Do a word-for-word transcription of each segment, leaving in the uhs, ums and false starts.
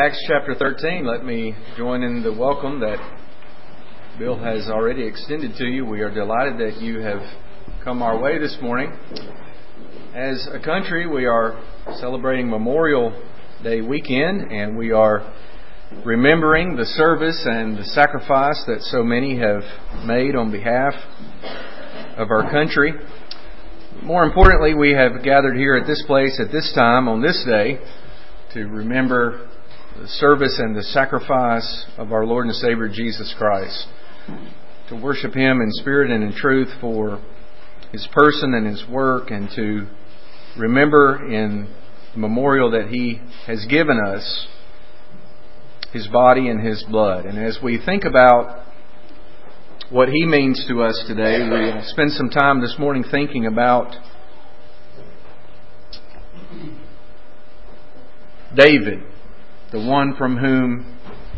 Acts chapter thirteen, let me join in the welcome that Bill has already extended to you. We are delighted that you have come our way this morning. As a country, we are celebrating Memorial Day weekend, and we are remembering the service and the sacrifice that so many have made on behalf of our country. More importantly, we have gathered here at this place at this time on this day to remember the service and the sacrifice of our Lord and Savior Jesus Christ, to worship Him in spirit and in truth for His person and His work, and to remember in the memorial that He has given us His body and His blood. And as we think about what He means to us today, we'll spend some time this morning thinking about David, the one from whom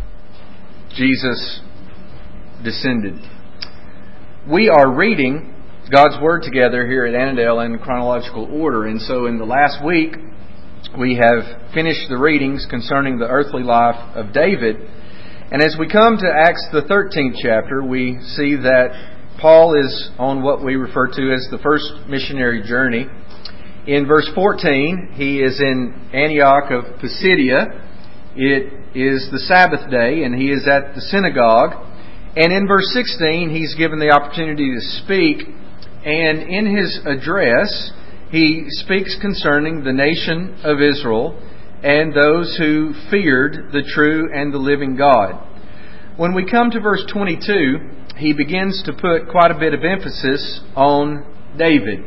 Jesus descended. We are reading God's Word together here at Annandale in chronological order. And so in the last week, we have finished the readings concerning the earthly life of David. And as we come to Acts the thirteenth chapter, we see that Paul is on what we refer to as the first missionary journey. In verse fourteen, he is in Antioch of Pisidia. It is the Sabbath day, and he is at the synagogue. And in verse sixteen, he's given the opportunity to speak. And in his address, he speaks concerning the nation of Israel and those who feared the true and the living God. When we come to verse twenty-two, he begins to put quite a bit of emphasis on David.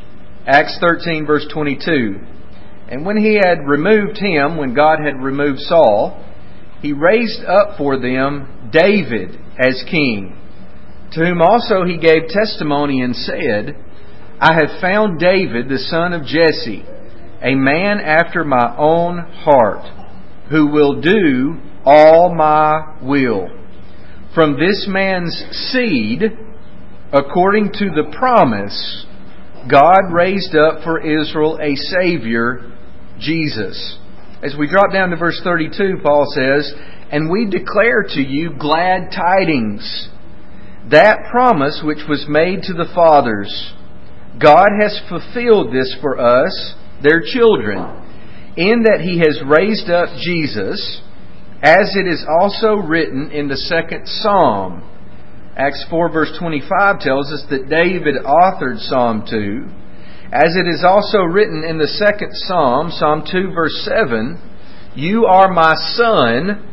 Acts thirteen, verse twenty-two. And when he had removed him, when God had removed Saul, he raised up for them David as king, to whom also he gave testimony and said, I have found David, the son of Jesse, a man after my own heart, who will do all my will. From this man's seed, according to the promise, God raised up for Israel a Savior, Jesus. As we drop down to verse thirty-two, Paul says, And we declare to you glad tidings, that promise which was made to the fathers. God has fulfilled this for us, their children, in that He has raised up Jesus, as it is also written in the second Psalm. Acts four verse twenty-five tells us that David authored Psalm two. As it is also written in the second Psalm, Psalm two verse seven, You are my son,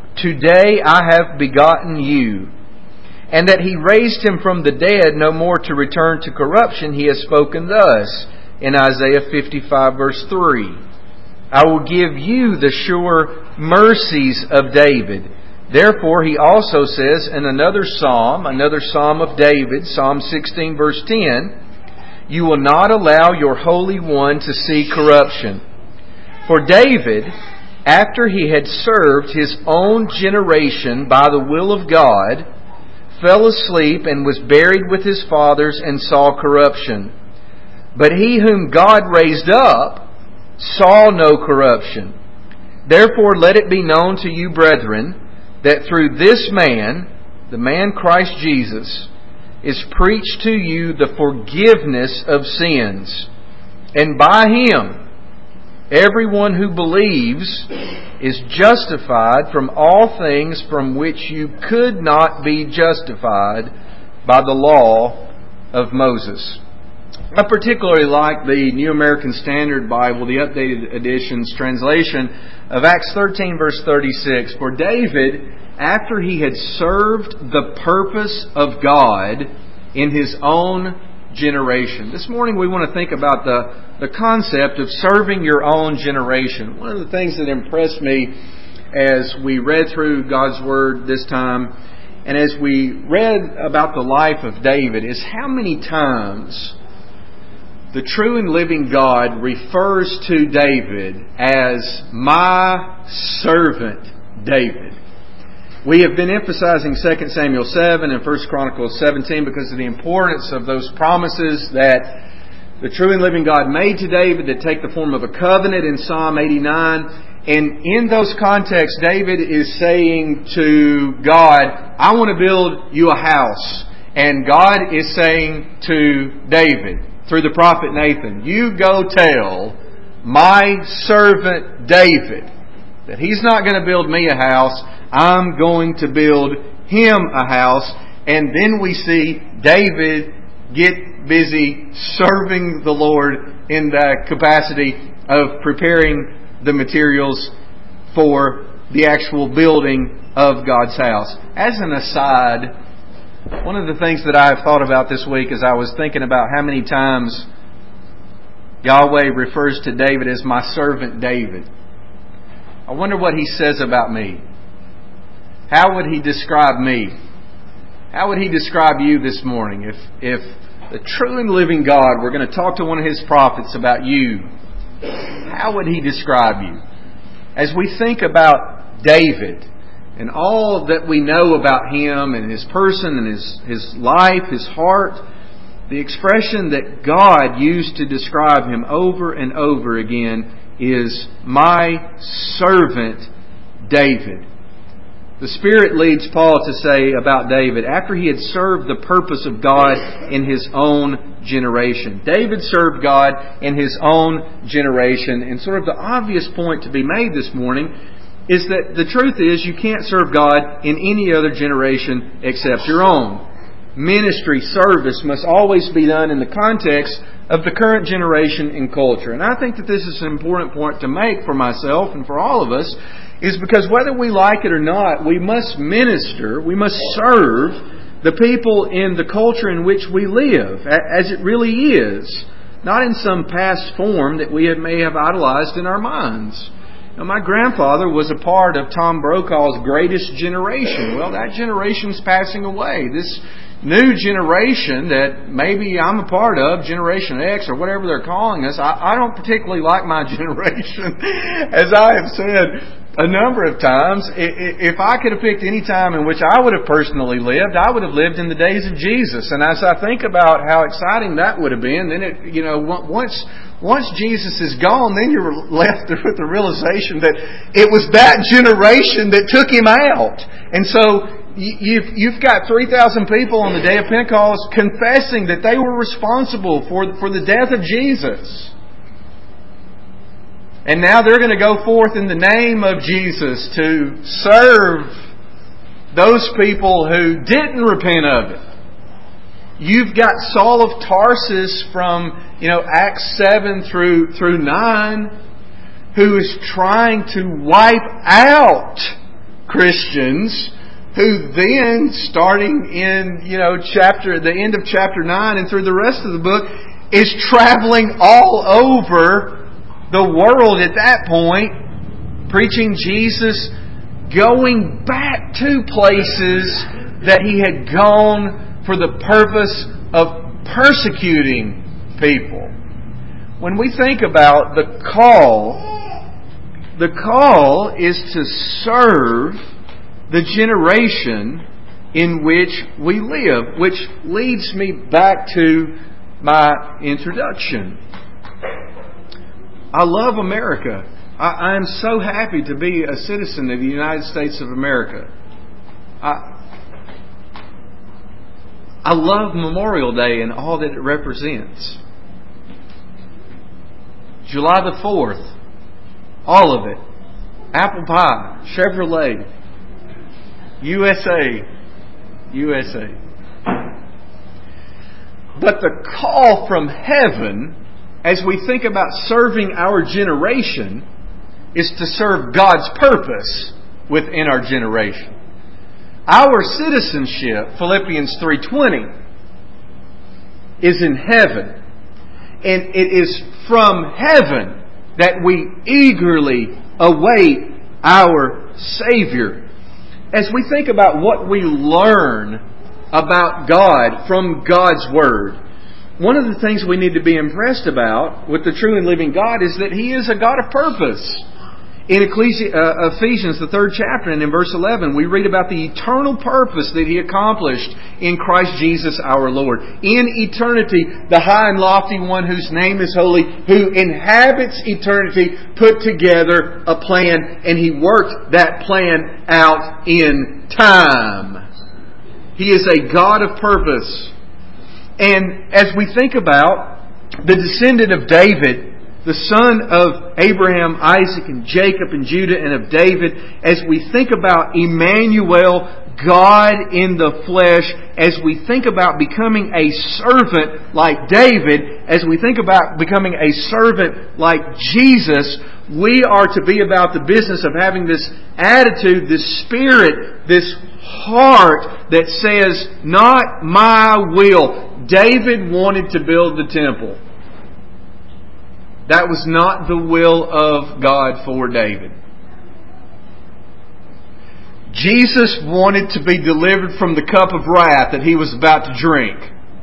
today I have begotten you. And that He raised Him from the dead, no more to return to corruption, He has spoken thus in Isaiah fifty-five verse three. I will give you the sure mercies of David. Therefore, He also says in another Psalm, another Psalm of David, Psalm sixteen verse ten, You will not allow your Holy One to see corruption. For David, after he had served his own generation by the will of God, fell asleep and was buried with his fathers and saw corruption. But he whom God raised up saw no corruption. Therefore let it be known to you, brethren, that through this man, the man Christ Jesus, is preached to you the forgiveness of sins. And by Him, everyone who believes is justified from all things from which you could not be justified by the law of Moses. I particularly like the New American Standard Bible, the updated edition's translation of Acts thirteen verse thirty-six. For David, after he had served the purpose of God in his own generation. This morning we want to think about the, the concept of serving your own generation. One of the things that impressed me as we read through God's Word this time, and as we read about the life of David, is how many times the true and living God refers to David as my servant David. We have been emphasizing Second Samuel seven and First Chronicles seventeen because of the importance of those promises that the true and living God made to David that take the form of a covenant in Psalm eighty-nine, And in those contexts, David is saying to God, I want to build you a house. And God is saying to David, through the prophet Nathan, you go tell my servant David that he's not going to build me a house. I'm going to build him a house. And then we see David get busy serving the Lord in the capacity of preparing the materials for the actual building of God's house. As an aside, one of the things that I've thought about this week as I was thinking about how many times Yahweh refers to David as my servant David. I wonder what He says about me. How would He describe me? How would He describe you this morning? If, if the true and living God were going to talk to one of His prophets about you, how would He describe you? As we think about David and all that we know about him and his person and his, his life, his heart, the expression that God used to describe him over and over again is, my servant David. The Spirit leads Paul to say about David, after he had served the purpose of God in his own generation. David served God in his own generation. And sort of the obvious point to be made this morning is that the truth is you can't serve God in any other generation except your own. Ministry, service must always be done in the context of the current generation and culture. And I think that this is an important point to make for myself and for all of us, is because whether we like it or not, we must minister, we must serve the people in the culture in which we live, as it really is, not in some past form that we may have idolized in our minds. Now, my grandfather was a part of Tom Brokaw's Greatest Generation. Well, that generation's passing away. This new generation that maybe I'm a part of, Generation X or whatever they're calling us, I, I don't particularly like my generation. As I have said a number of times, if I could have picked any time in which I would have personally lived, I would have lived in the days of Jesus. And as I think about how exciting that would have been, then it, you know, once once Jesus is gone, then you're left with the realization that it was that generation that took Him out. And so you've you've got three thousand people on the day of Pentecost confessing that they were responsible for for the death of Jesus. And now they're going to go forth in the name of Jesus to serve those people who didn't repent of it. You've got Saul of Tarsus from, you know, Acts seven through through nine, who is trying to wipe out Christians, who then, starting in, you know, chapter the end of chapter nine and through the rest of the book, is traveling all over the world at that point, preaching Jesus, going back to places that he had gone for the purpose of persecuting people. When we think about the call, the call is to serve the generation in which we live, which leads me back to my introduction. I love America. I, I am so happy to be a citizen of the United States of America. I, I love Memorial Day and all that it represents. July the fourth, all of it. Apple pie, Chevrolet, U S A, U S A. But the call from heaven, as we think about serving our generation, is to serve God's purpose within our generation. Our citizenship, Philippians three twenty, is in heaven. And it is from heaven that we eagerly await our Savior. As we think about what we learn about God from God's Word, one of the things we need to be impressed about with the true and living God is that He is a God of purpose. In Ecclesi- uh, Ephesians, the third chapter, and in verse eleven, we read about the eternal purpose that He accomplished in Christ Jesus our Lord. In eternity, the high and lofty One whose name is holy, who inhabits eternity, put together a plan, and He worked that plan out in time. He is a God of purpose. And as we think about the descendant of David, the son of Abraham, Isaac, and Jacob, and Judah, and of David, as we think about Emmanuel, God in the flesh, as we think about becoming a servant like David, as we think about becoming a servant like Jesus, we are to be about the business of having this attitude, this spirit, this heart that says, not my will. David wanted to build the temple. That was not the will of God for David. Jesus wanted to be delivered from the cup of wrath that He was about to drink.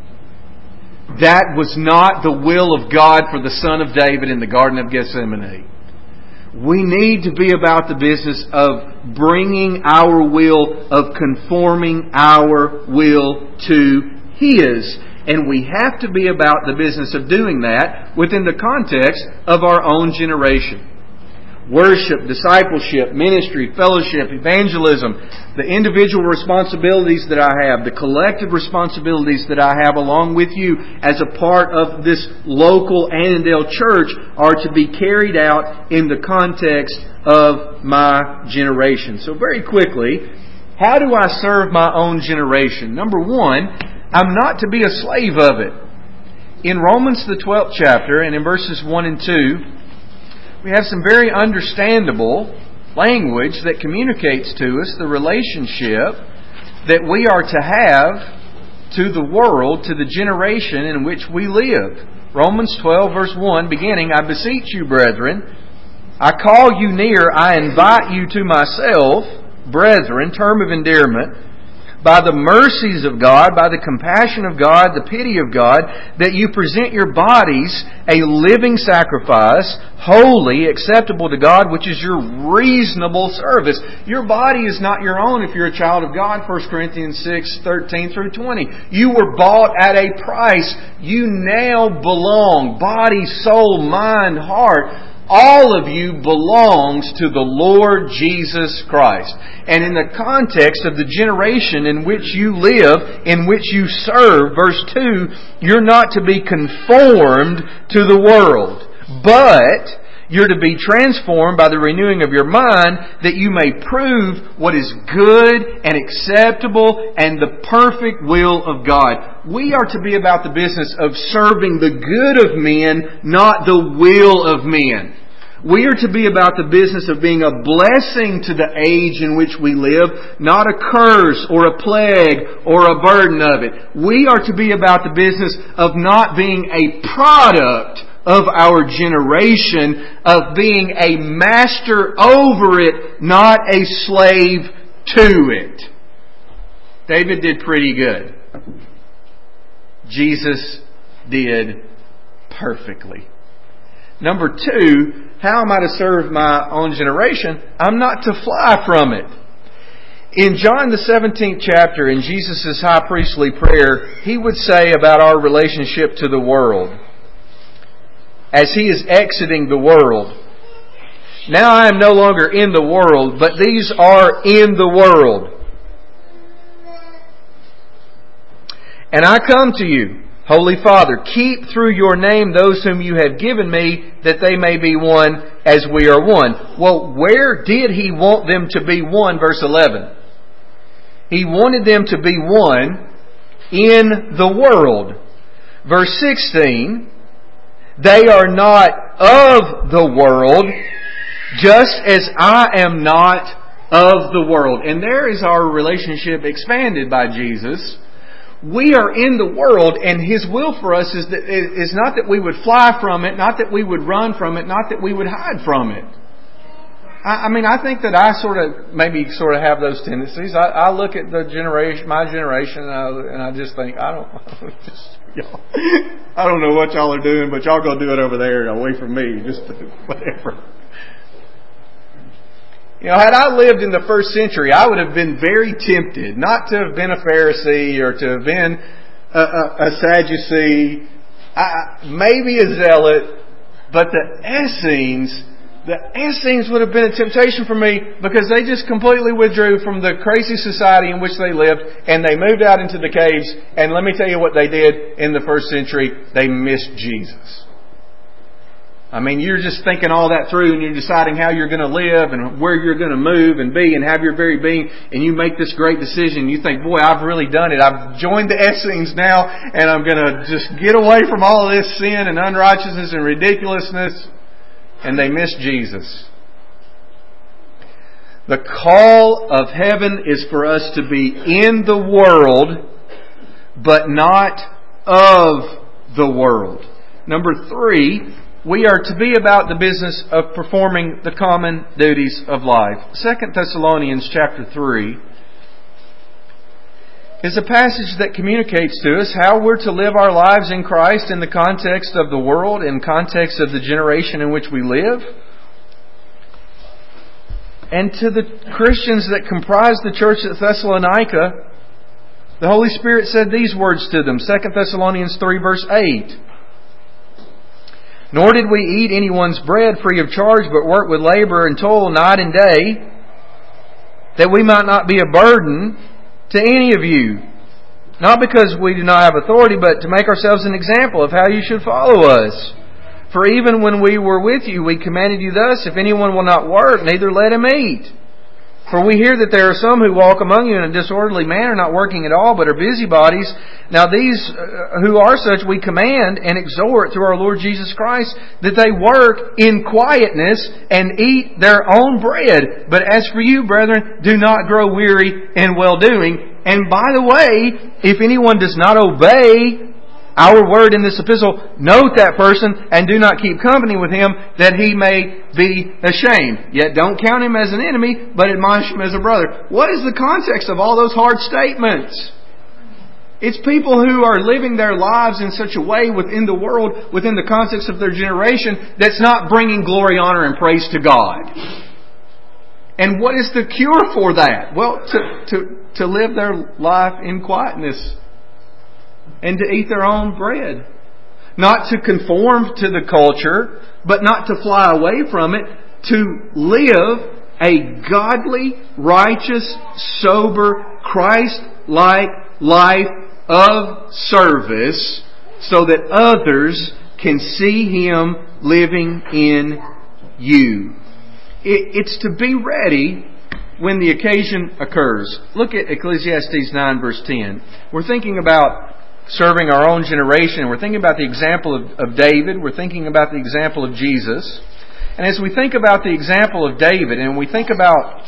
That was not the will of God for the Son of David in the Garden of Gethsemane. We need to be about the business of bringing our will, of conforming our will to His. And we have to be about the business of doing that within the context of our own generation. Worship, discipleship, ministry, fellowship, evangelism, the individual responsibilities that I have, the collective responsibilities that I have along with you as a part of this local Annandale church are to be carried out in the context of my generation. So very quickly, how do I serve my own generation? Number one, I'm not to be a slave of it. In Romans the twelfth chapter and in verses one and two, we have some very understandable language that communicates to us the relationship that we are to have to the world, to the generation in which we live. Romans twelve verse one beginning, I beseech you, brethren, I call you near, I invite you to myself, brethren, term of endearment, by the mercies of God, by the compassion of God, the pity of God, that you present your bodies a living sacrifice, holy, acceptable to God, which is your reasonable service. Your body is not your own if you're a child of God, First Corinthians six, thirteen through twenty. You were bought at a price. You now belong, body, soul, mind, heart. All of you belongs to the Lord Jesus Christ. And in the context of the generation in which you live, in which you serve, verse two, you're not to be conformed to the world, but you're to be transformed by the renewing of your mind, that you may prove what is good and acceptable and the perfect will of God. We are to be about the business of serving the good of men, not the will of men. We are to be about the business of being a blessing to the age in which we live, not a curse or a plague or a burden of it. We are to be about the business of not being a product of our generation, of being a master over it, not a slave to it. David did pretty good. Jesus did perfectly. Number two, how am I to serve my own generation? I'm not to fly from it. In John the seventeenth chapter, in Jesus' high priestly prayer, He would say about our relationship to the world, as He is exiting the world, now I am no longer in the world, but these are in the world. And I come to you, Holy Father, keep through your name those whom you have given me, that they may be one as we are one. Well, where did He want them to be one? Verse eleven. He wanted them to be one in the world. Verse sixteen. They are not of the world, just as I am not of the world. And there is our relationship expanded by Jesus. We are in the world, and His will for us is that is not that we would fly from it, not that we would run from it, not that we would hide from it. I, I mean, I think that I sort of maybe sort of have those tendencies. I, I look at the generation, my generation, and I, and I just think, I don't, just, y'all, I don't know what y'all are doing, but y'all go do it over there, away from me, just whatever. You know, had I lived in the first century, I would have been very tempted not to have been a Pharisee or to have been a, a, a Sadducee, I, maybe a zealot, but the Essenes, the Essenes would have been a temptation for me because they just completely withdrew from the crazy society in which they lived and they moved out into the caves. And let me tell you what they did in the first century. They missed Jesus. I mean, you're just thinking all that through and you're deciding how you're going to live and where you're going to move and be and have your very being, and you make this great decision. You think, boy, I've really done it. I've joined the Essenes now and I'm going to just get away from all of this sin and unrighteousness and ridiculousness. And they miss Jesus. The call of heaven is for us to be in the world, but not of the world. Number three, we are to be about the business of performing the common duties of life. Second Thessalonians chapter three is a passage that communicates to us how we're to live our lives in Christ in the context of the world, in context of the generation in which we live. And to the Christians that comprise the church at Thessalonica, the Holy Spirit said these words to them. Second Thessalonians three verse eight. Nor did we eat anyone's bread free of charge, but work with labor and toil night and day, that we might not be a burden to any of you. Not because we do not have authority, but to make ourselves an example of how you should follow us. For even when we were with you, we commanded you thus, if anyone will not work, neither let him eat. For we hear that there are some who walk among you in a disorderly manner, not working at all, but are busybodies. Now these who are such we command and exhort through our Lord Jesus Christ that they work in quietness and eat their own bread. But as for you, brethren, do not grow weary in well-doing. And by the way, if anyone does not obey our word in this epistle, note that person and do not keep company with him, that he may be ashamed. Yet don't count him as an enemy, but admonish him as a brother. What is the context of all those hard statements? It's people who are living their lives in such a way within the world, within the context of their generation, that's not bringing glory, honor, and praise to God. And what is the cure for that? Well, to, to, to live their life in quietness. And to eat their own bread. Not to conform to the culture, but not to fly away from it. To live a godly, righteous, sober, Christ-like life of service so that others can see Him living in you. It's to be ready when the occasion occurs. Look at Ecclesiastes nine verse ten. We're thinking about serving our own generation. We're thinking about the example of, of David. We're thinking about the example of Jesus. And as we think about the example of David, and we think about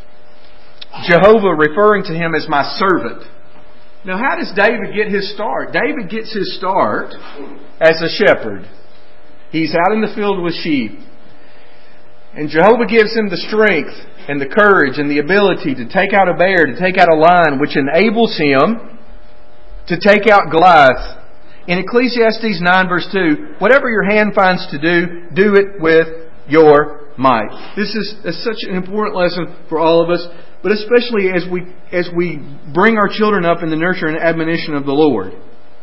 Jehovah referring to him as my servant. Now, how does David get his start? David gets his start as a shepherd. He's out in the field with sheep. And Jehovah gives him the strength and the courage and the ability to take out a bear, to take out a lion, which enables him to take out Goliath. In Ecclesiastes nine verse two, whatever your hand finds to do, do it with your might. This is, is such an important lesson for all of us, but especially as we as we bring our children up in the nurture and admonition of the Lord.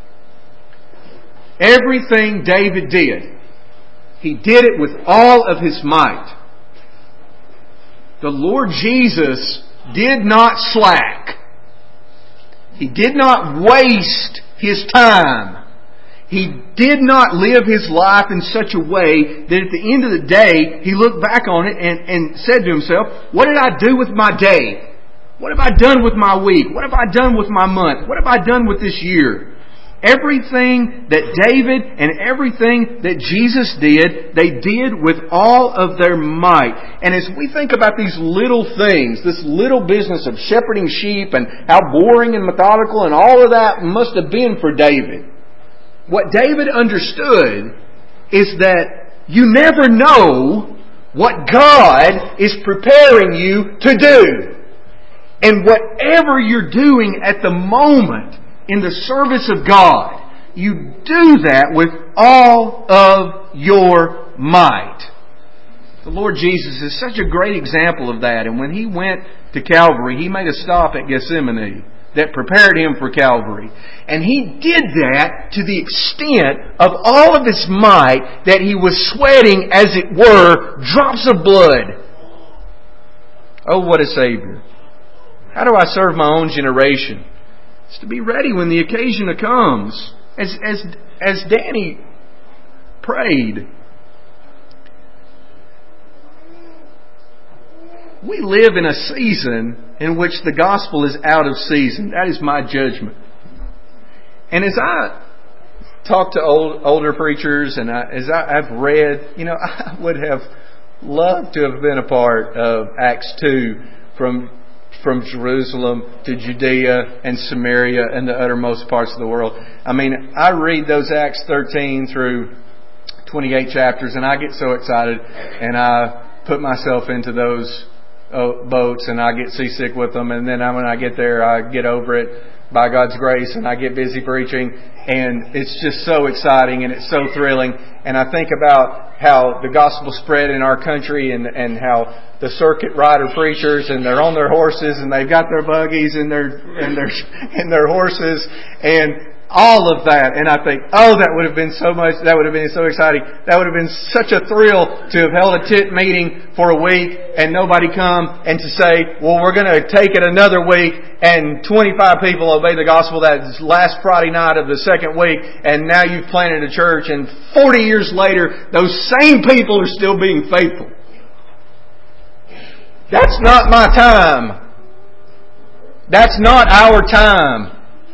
Everything David did, he did it with all of his might. The Lord Jesus did not slack. He did not waste His time. He did not live His life in such a way that at the end of the day, He looked back on it and, and said to Himself, what did I do with my day? What have I done with my week? What have I done with my month? What have I done with this year? Everything that David and everything that Jesus did, they did with all of their might. And as we think about these little things, this little business of shepherding sheep and how boring and methodical and all of that must have been for David, what David understood is that you never know what God is preparing you to do. And whatever you're doing at the moment, in the service of God, you do that with all of your might. The Lord Jesus is such a great example of that. And when He went to Calvary, He made a stop at Gethsemane that prepared Him for Calvary. And He did that to the extent of all of His might that He was sweating, as it were, drops of blood. Oh, what a Savior. How do I serve my own generation? It's to be ready when the occasion comes. As, as, as Danny prayed, we live in a season in which the gospel is out of season. That is my judgment. And as I talk to old, older preachers and I, as I, I've read, you know, I would have loved to have been a part of Acts two from from Jerusalem to Judea and Samaria and the uttermost parts of the world. I mean, I read those Acts thirteen through twenty-eight chapters and I get so excited and I put myself into those uh, boats and I get seasick with them, and then when I get there I get over it by God's grace and I get busy preaching, and it's just so exciting and it's so thrilling. And I think about how the gospel spread in our country and, and how the circuit rider preachers, and they're on their horses and they've got their buggies and their and their and their horses and all of that. And I think, oh, that would have been so much, that would have been so exciting. That would have been such a thrill to have held a tent meeting for a week and nobody come, and to say, well, we're going to take it another week, and twenty-five people obey the gospel that last Friday night of the second week, and now you've planted a church, and forty years later, those same people are still being faithful. That's not my time. That's not our time.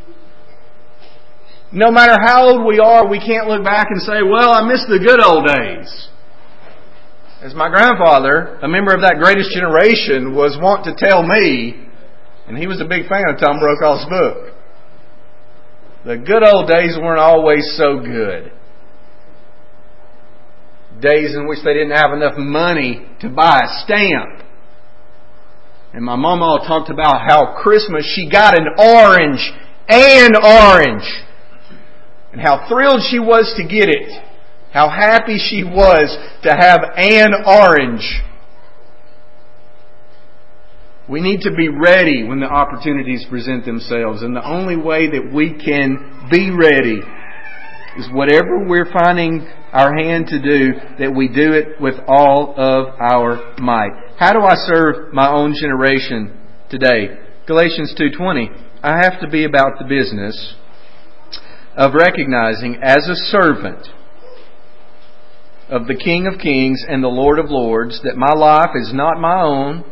No matter how old we are, we can't look back and say, well, I miss the good old days. As my grandfather, a member of that greatest generation, was wont to tell me, and he was a big fan of Tom Brokaw's book, the good old days weren't always so good. Days in which they didn't have enough money to buy a stamp. And my mama talked about how Christmas she got an orange, an orange. And how thrilled she was to get it. How happy she was to have an orange. We need to be ready when the opportunities present themselves. And the only way that we can be ready is whatever we're finding our hand to do, that we do it with all of our might. How do I serve my own generation today? Galatians two twenty. I have to be about the business of recognizing as a servant of the King of Kings and the Lord of Lords that my life is not my own.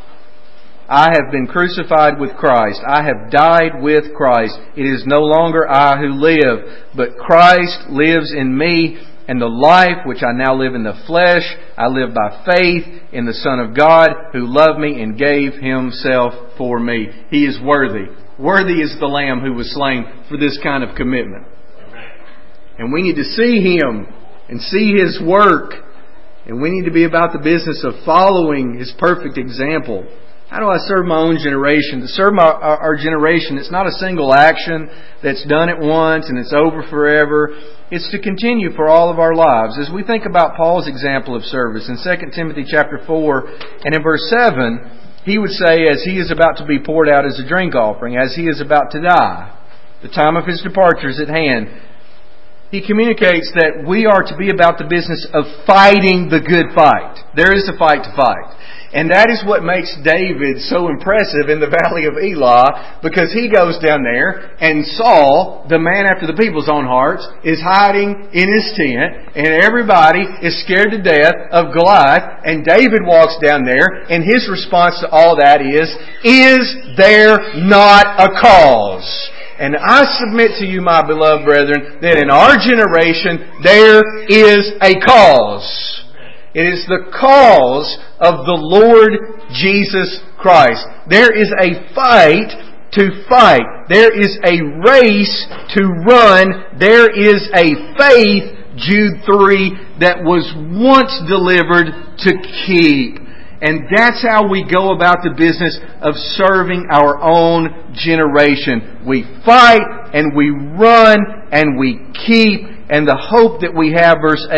I have been crucified with Christ. I have died with Christ. It is no longer I who live, but Christ lives in me, and the life which I now live in the flesh, I live by faith in the Son of God who loved me and gave Himself for me. He is worthy. Worthy is the Lamb who was slain for this kind of commitment. And we need to see Him and see His work. And we need to be about the business of following His perfect example. How do I serve my own generation? To serve my, our, our generation, it's not a single action that's done at once and it's over forever. It's to continue for all of our lives. As we think about Paul's example of service in Second Timothy chapter four and in verse seven, he would say, as he is about to be poured out as a drink offering, as he is about to die, the time of his departure is at hand. He communicates that we are to be about the business of fighting the good fight. There is a fight to fight. And that is what makes David so impressive in the valley of Elah, because he goes down there and Saul, the man after the people's own hearts, is hiding in his tent, and everybody is scared to death of Goliath, and David walks down there, and his response to all that is, is there not a cause? And I submit to you, my beloved brethren, that in our generation there is a cause. It is the cause of the Lord Jesus Christ. There is a fight to fight. There is a race to run. There is a faith, Jude three, that was once delivered to keep. And that's how we go about the business of serving our own generation. We fight and we run and we keep. And the hope that we have, verse eight,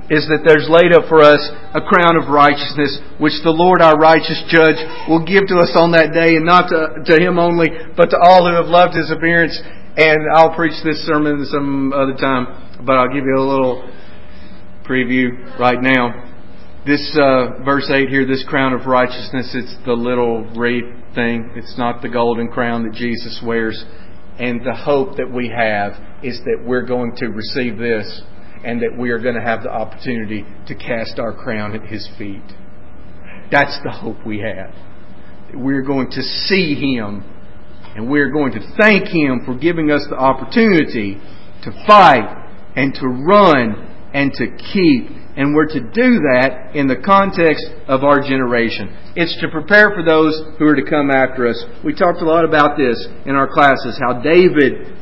is that there's laid up for us a crown of righteousness, which the Lord our righteous judge will give to us on that day, and not to, to Him only, but to all who have loved His appearance. And I'll preach this sermon some other time, but I'll give you a little preview right now. This uh, verse eight here, this crown of righteousness, it's the little wreath thing. It's not the golden crown that Jesus wears. And the hope that we have is that we're going to receive this, and that we are going to have the opportunity to cast our crown at His feet. That's the hope we have. We're going to see Him, and we're going to thank Him for giving us the opportunity to fight and to run and to keep. And we're to do that in the context of our generation. It's to prepare for those who are to come after us. We talked a lot about this in our classes, how David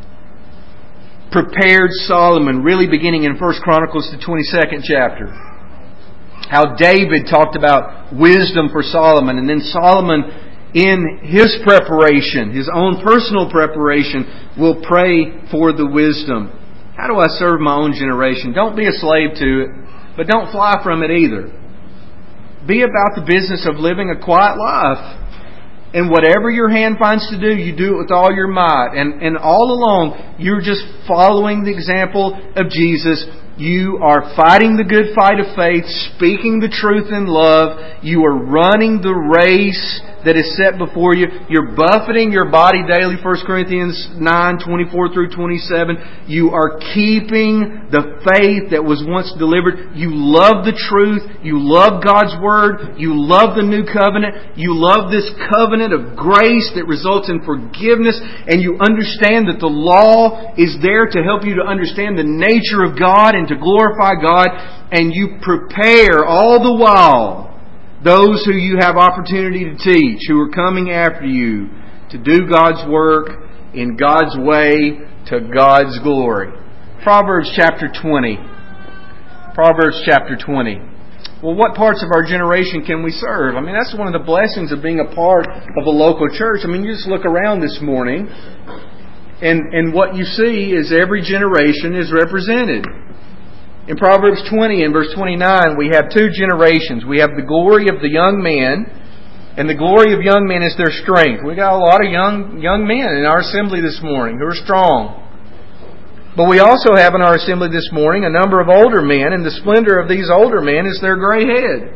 prepared Solomon, really beginning in First Chronicles, the twenty-second chapter. How David talked about wisdom for Solomon, and then Solomon, in his preparation, his own personal preparation, will pray for the wisdom. How do I serve my own generation? Don't be a slave to it, but don't fly from it either. Be about the business of living a quiet life. And whatever your hand finds to do, you do it with all your might. And, and all along, you're just following the example of Jesus. You are fighting the good fight of faith, speaking the truth in love. You are running the race that is set before you. You're buffeting your body daily, First Corinthians nine, twenty-four through twenty-seven. You are keeping the faith that was once delivered. You love the truth. You love God's Word. You love the new covenant. You love this covenant of grace that results in forgiveness. And you understand that the law is there to help you to understand the nature of God and to glorify God. And you prepare all the while those who you have opportunity to teach, who are coming after you, to do God's work in God's way to God's glory. Proverbs chapter twenty. Proverbs chapter twenty. Well, what parts of our generation can we serve? I mean, that's one of the blessings of being a part of a local church. I mean, you just look around this morning, and, and what you see is every generation is represented. In Proverbs twenty and verse twenty-nine, we have two generations. We have the glory of the young man, and the glory of young men is their strength. We got a lot of young young men in our assembly this morning who are strong. But we also have in our assembly this morning a number of older men, and the splendor of these older men is their gray head.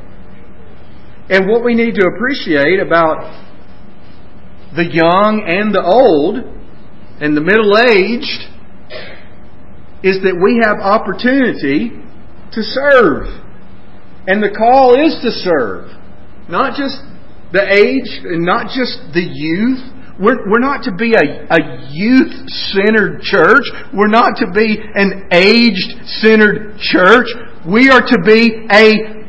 And what we need to appreciate about the young and the old and the middle-aged is that we have opportunity to serve. And the call is to serve. Not just the age, and not just the youth. We're, we're not to be a, a youth-centered church. We're not to be an age-centered church. We are to be a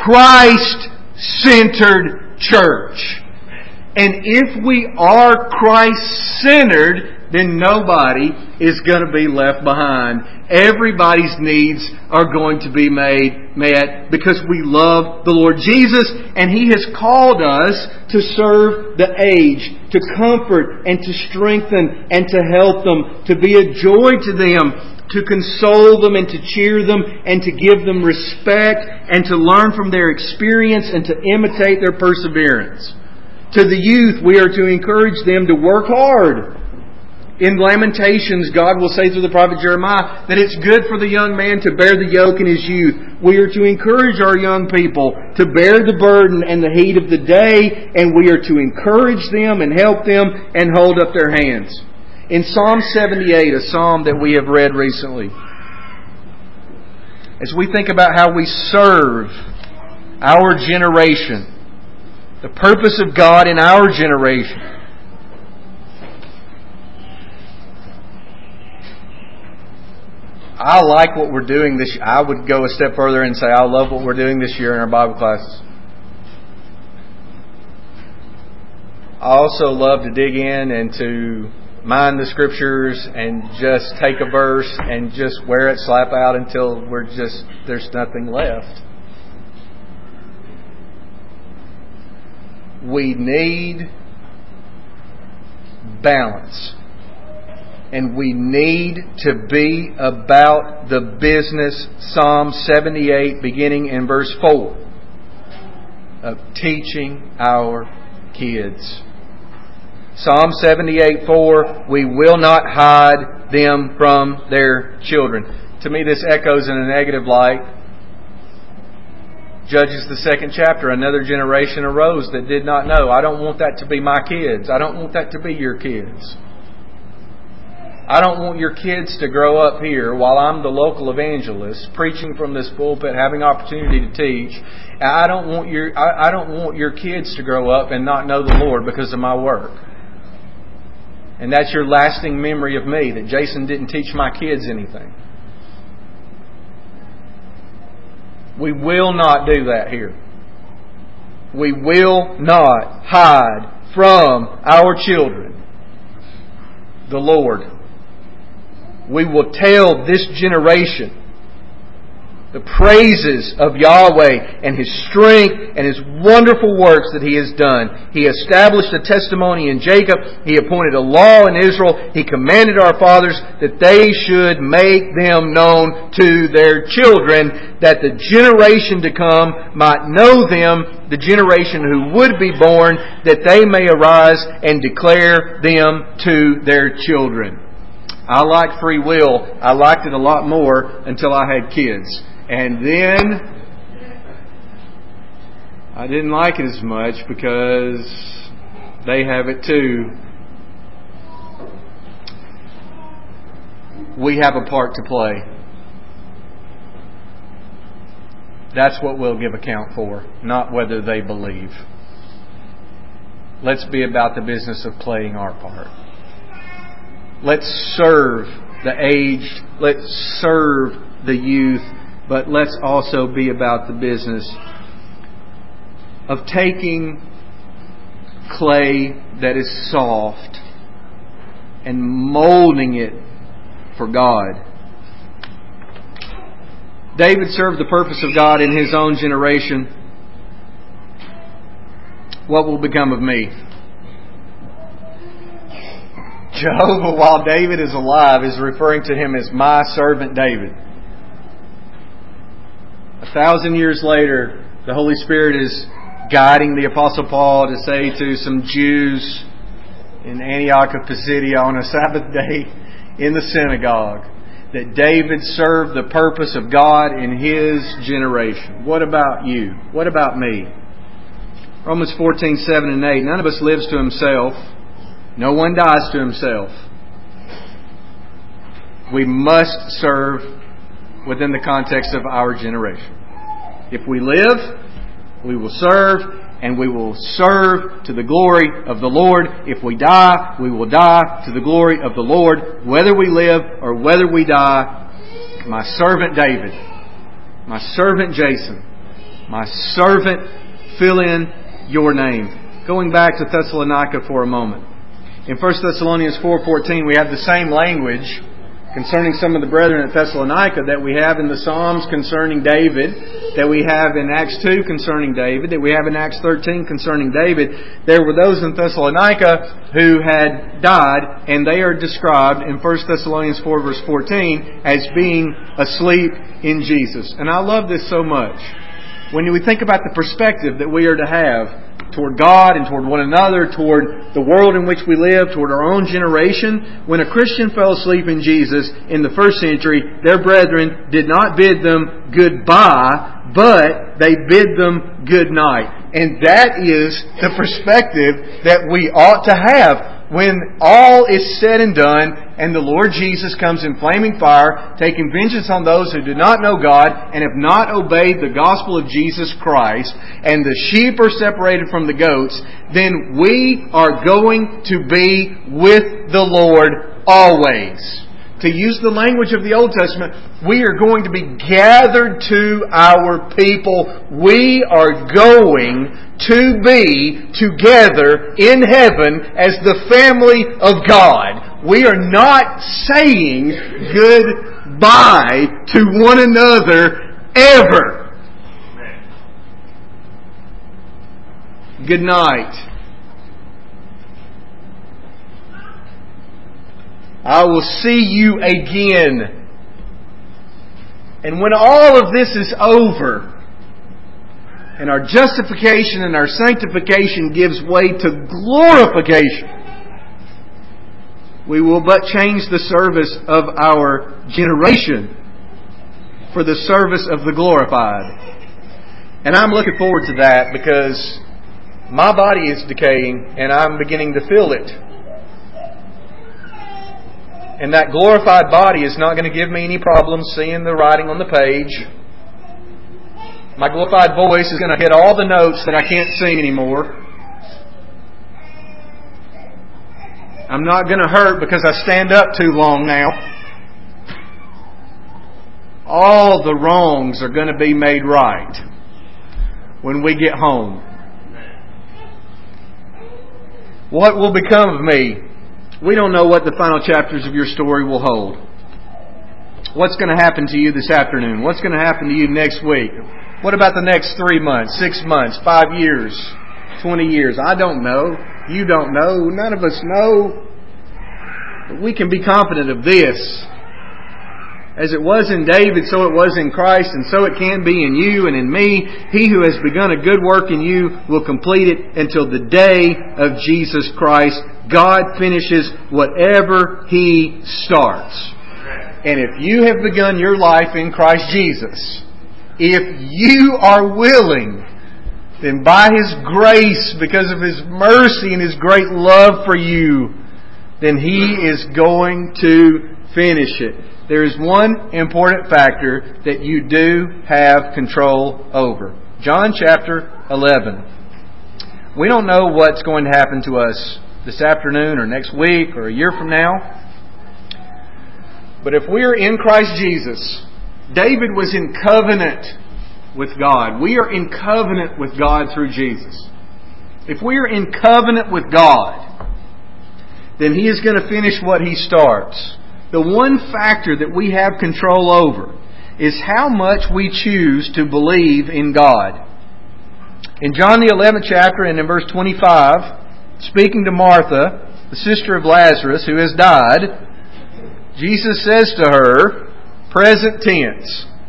Christ-centered church. And if we are Christ-centered, then nobody is going to be left behind. Everybody's needs are going to be made met because we love the Lord Jesus, and He has called us to serve the aged, to comfort and to strengthen and to help them, to be a joy to them, to console them and to cheer them and to give them respect and to learn from their experience and to imitate their perseverance. To the youth, we are to encourage them to work hard. In Lamentations, God will say through the prophet Jeremiah that it's good for the young man to bear the yoke in his youth. We are to encourage our young people to bear the burden and the heat of the day, and we are to encourage them and help them and hold up their hands. In Psalm seventy-eight, a psalm that we have read recently, as we think about how we serve our generation, the purpose of God in our generation, I like what we're doing this year. I would go a step further and say I love what we're doing this year in our Bible classes. I also love to dig in and to mine the Scriptures and just take a verse and just wear it slap out until we're just there's nothing left. We need balance. And we need to be about the business, Psalm seventy-eight, beginning in verse four, of teaching our kids. Psalm seventy-eight four, we will not hide them from their children. To me, this echoes in a negative light. Judges, the second chapter, another generation arose that did not know. I don't want that to be my kids. I don't want that to be your kids. I don't want your kids to grow up here while I'm the local evangelist, preaching from this pulpit, having opportunity to teach. I don't want your I, I don't want your kids to grow up and not know the Lord because of my work. And that's your lasting memory of me, that Jason didn't teach my kids anything. We will not do that here. We will not hide from our children the Lord. We will tell this generation the praises of Yahweh and His strength and His wonderful works that He has done. He established a testimony in Jacob. He appointed a law in Israel. He commanded our fathers that they should make them known to their children, that the generation to come might know them, the generation who would be born, that they may arise and declare them to their children. I like free will. I liked it a lot more until I had kids. And then I didn't like it as much because they have it too. We have a part to play. That's what we'll give account for, not whether they believe. Let's be about the business of playing our part. Let's serve the aged. Let's serve the youth. But let's also be about the business of taking clay that is soft and molding it for God. David served the purpose of God in his own generation. What will become of me? Jehovah, while David is alive, is referring to him as my servant David. A thousand years later, the Holy Spirit is guiding the Apostle Paul to say to some Jews in Antioch of Pisidia on a Sabbath day in the synagogue that David served the purpose of God in his generation. What about you? What about me? Romans fourteen, seven and eight. None of us lives to himself. No one dies to himself. We must serve within the context of our generation. If we live, we will serve, and we will serve to the glory of the Lord. If we die, we will die to the glory of the Lord, whether we live or whether we die. My servant David, my servant Jason, my servant, fill in your name. Going back to Thessalonica for a moment. In First Thessalonians four fourteen, we have the same language concerning some of the brethren at Thessalonica that we have in the Psalms concerning David, that we have in Acts two concerning David, that we have in Acts thirteen concerning David. There were those in Thessalonica who had died, and they are described in First Thessalonians four verse fourteen as being asleep in Jesus. And I love this so much. When we think about the perspective that we are to have toward God and toward one another, toward the world in which we live, toward our own generation. When a Christian fell asleep in Jesus in the first century, their brethren did not bid them goodbye, but they bid them good night. And that is the perspective that we ought to have when all is said and done and the Lord Jesus comes in flaming fire, taking vengeance on those who do not know God and have not obeyed the gospel of Jesus Christ, and the sheep are separated from the goats, then we are going to be with the Lord always. To use the language of the Old Testament, we are going to be gathered to our people. We are going to be together in heaven as the family of God. We are not saying goodbye to one another ever. Good night. I will see you again. And when all of this is over, and our justification and our sanctification gives way to glorification, we will but change the service of our generation for the service of the glorified. And I'm looking forward to that because my body is decaying and I'm beginning to feel it. And that glorified body is not going to give me any problems seeing the writing on the page. My glorified voice is going to hit all the notes that I can't sing anymore. I'm not going to hurt because I stand up too long now. All the wrongs are going to be made right when we get home. What will become of me? We don't know what the final chapters of your story will hold. What's going to happen to you this afternoon? What's going to happen to you next week? What about the next three months, six months, five years, twenty years? I don't know. You don't know. None of us know. But we can be confident of this. As it was in David, so it was in Christ, and so it can be in you and in me. He who has begun a good work in you will complete it until the day of Jesus Christ. God finishes whatever He starts. And if you have begun your life in Christ Jesus, if you are willing, then by His grace, because of His mercy and His great love for you, then He is going to finish it. There is one important factor that you do have control over. John chapter eleven. We don't know what's going to happen to us this afternoon or next week or a year from now. But if we are in Christ Jesus, David was in covenant with God. We are in covenant with God through Jesus. If we are in covenant with God, then He is going to finish what He starts. The one factor that we have control over is how much we choose to believe in God. In John the eleventh chapter and in verse twenty-five, speaking to Martha, the sister of Lazarus who has died, Jesus says to her, present tense.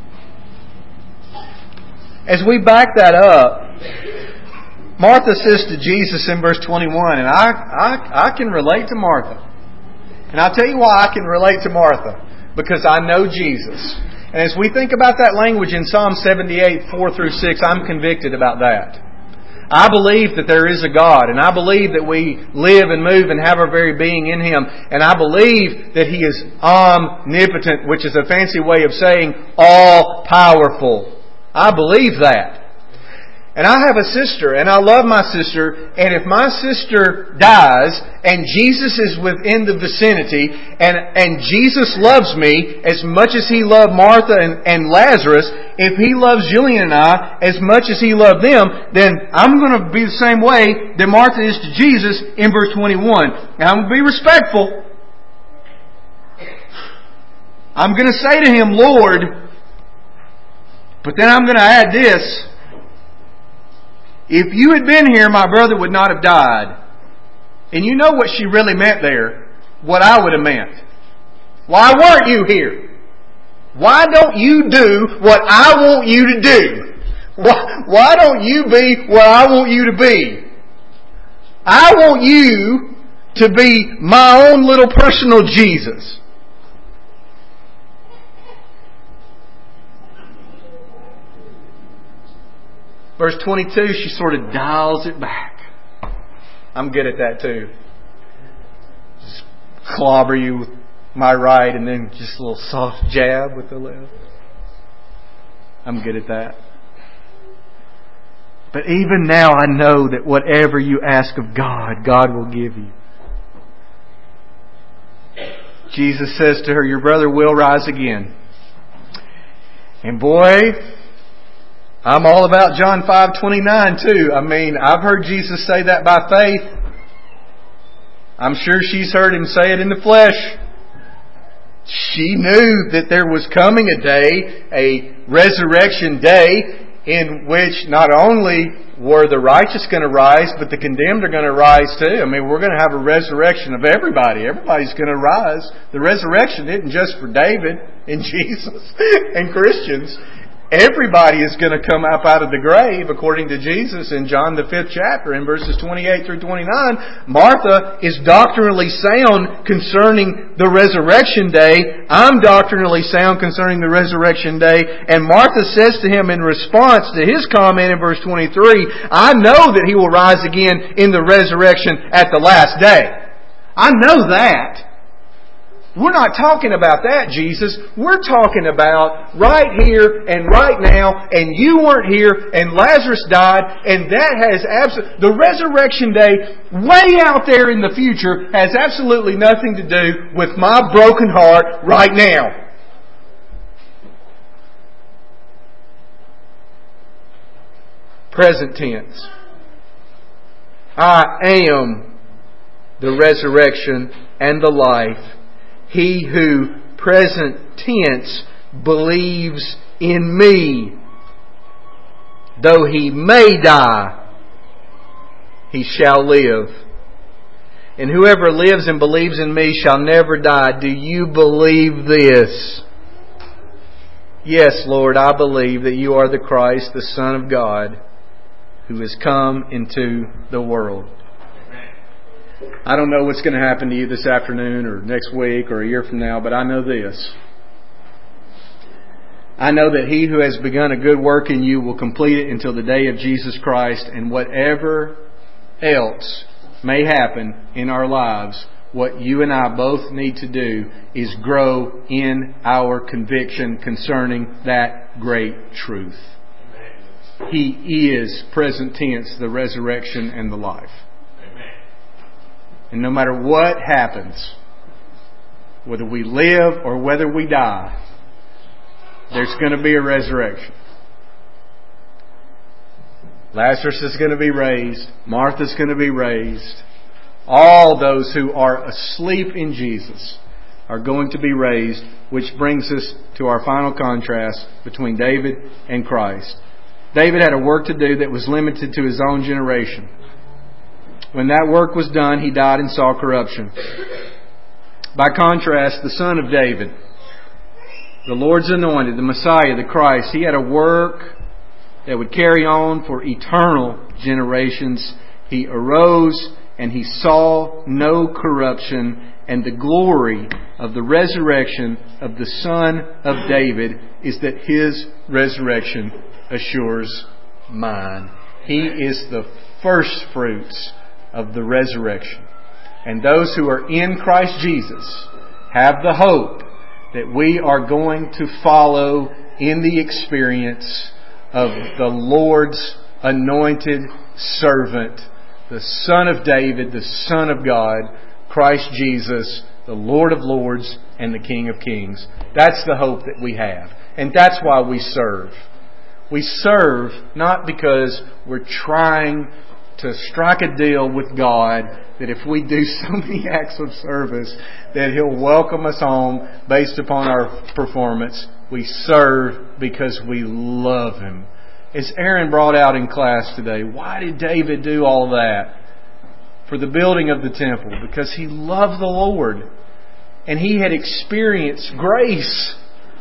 As we back that up, Martha says to Jesus in verse twenty-one, and I, I, I can relate to Martha. And I'll tell you why I can relate to Martha. Because I know Jesus. And as we think about that language in Psalm seventy-eight, four through six, I'm convicted about that. I believe that there is a God. And I believe that we live and move and have our very being in Him. And I believe that He is omnipotent, which is a fancy way of saying all-powerful. I believe that. And I have a sister, and I love my sister, and if my sister dies, and Jesus is within the vicinity, and, and Jesus loves me as much as He loved Martha and, and Lazarus, if He loves Julian and I as much as He loved them, then I'm going to be the same way that Martha is to Jesus in verse twenty-one. And I'm going to be respectful. I'm going to say to Him, Lord, but then I'm going to add this. If you had been here, my brother would not have died. And you know what she really meant there. What I would have meant. Why weren't you here? Why don't you do what I want you to do? Why, why don't you be what I want you to be? I want you to be my own little personal Jesus. Verse twenty-two, she sort of dials it back. I'm good at that too. Just clobber you with my right and then just a little soft jab with the left. I'm good at that. But even now I know that whatever you ask of God, God will give you. Jesus says to her, your brother will rise again. And boy, I'm all about John five twenty-nine too. I mean, I've heard Jesus say that by faith. I'm sure she's heard Him say it in the flesh. She knew that there was coming a day, a resurrection day, in which not only were the righteous going to rise, but the condemned are going to rise too. I mean, we're going to have a resurrection of everybody. Everybody's going to rise. The resurrection isn't just for David and Jesus and Christians. Everybody is going to come up out of the grave, according to Jesus in John the fifth chapter, in verses twenty-eight through twenty-nine. Martha is doctrinally sound concerning the resurrection day. I'm doctrinally sound concerning the resurrection day. And Martha says to him in response to his comment in verse twenty-three, I know that He will rise again in the resurrection at the last day. I know that. We're not talking about that, Jesus. We're talking about right here and right now, and you weren't here, and Lazarus died, and that has absolutely... The resurrection day, way out there in the future, has absolutely nothing to do with my broken heart right now. Present tense. I am the resurrection and the life. He who, present tense, believes in me, though he may die, he shall live. And whoever lives and believes in me shall never die. Do you believe this? Yes, Lord, I believe that you are the Christ, the Son of God, who has come into the world. I don't know what's going to happen to you this afternoon or next week or a year from now, but I know this. I know that He who has begun a good work in you will complete it until the day of Jesus Christ, and whatever else may happen in our lives, what you and I both need to do is grow in our conviction concerning that great truth. He is, present tense, the resurrection and the life. And no matter what happens, whether we live or whether we die, there's going to be a resurrection. Lazarus is going to be raised. Martha's going to be raised. All those who are asleep in Jesus are going to be raised, which brings us to our final contrast between David and Christ. David had a work to do that was limited to his own generation. When that work was done, he died and saw corruption. By contrast, the son of David, the Lord's anointed, the Messiah, the Christ, he had a work that would carry on for eternal generations. He arose and he saw no corruption, and the glory of the resurrection of the Son of David is that His resurrection assures mine. He is the first fruits of the resurrection. And those who are in Christ Jesus have the hope that we are going to follow in the experience of the Lord's anointed servant, the Son of David, the Son of God, Christ Jesus, the Lord of Lords and the King of Kings. That's the hope that we have. And that's why we serve. We serve not because we're trying to strike a deal with God that if we do so many acts of service that He'll welcome us home based upon our performance. We serve because we love Him. As Aaron brought out in class today, why did David do all that? For the building of the temple. Because he loved the Lord. And he had experienced grace.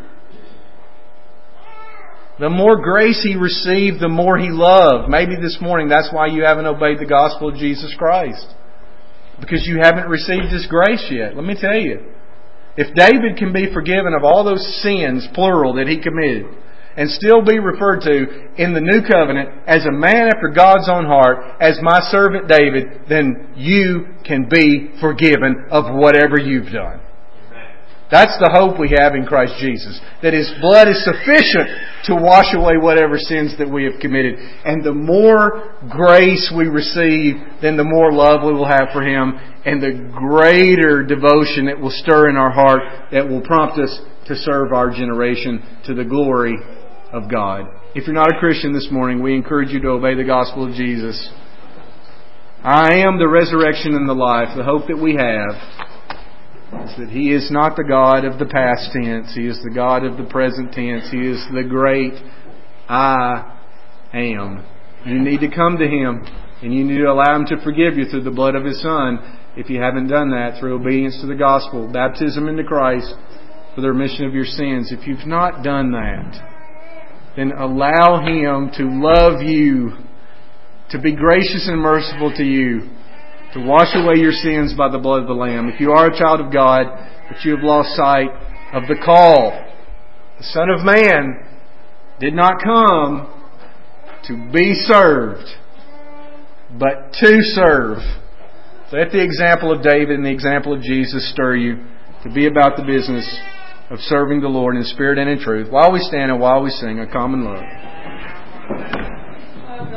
The more grace he received, the more he loved. Maybe this morning that's why you haven't obeyed the gospel of Jesus Christ. Because you haven't received His grace yet. Let me tell you. If David can be forgiven of all those sins, plural, that he committed, and still be referred to in the new covenant as a man after God's own heart, as my servant David, then you can be forgiven of whatever you've done. That's the hope we have in Christ Jesus. That His blood is sufficient to wash away whatever sins that we have committed. And the more grace we receive, then the more love we will have for Him. And the greater devotion that will stir in our heart that will prompt us to serve our generation to the glory of God. If you're not a Christian this morning, we encourage you to obey the gospel of Jesus. I am the resurrection and the life. The hope that we have is that He is not the God of the past tense. He is the God of the present tense. He is the great I am. You need to come to Him, and you need to allow Him to forgive you through the blood of His Son, if you haven't done that, through obedience to the gospel, baptism into Christ for the remission of your sins. If you've not done that, then allow Him to love you, to be gracious and merciful to you, to wash away your sins by the blood of the Lamb. If you are a child of God, but you have lost sight of the call, the Son of Man did not come to be served, but to serve. Let the example of David and the example of Jesus stir you to be about the business of serving the Lord in spirit and in truth, while we stand and while we sing A Common Love.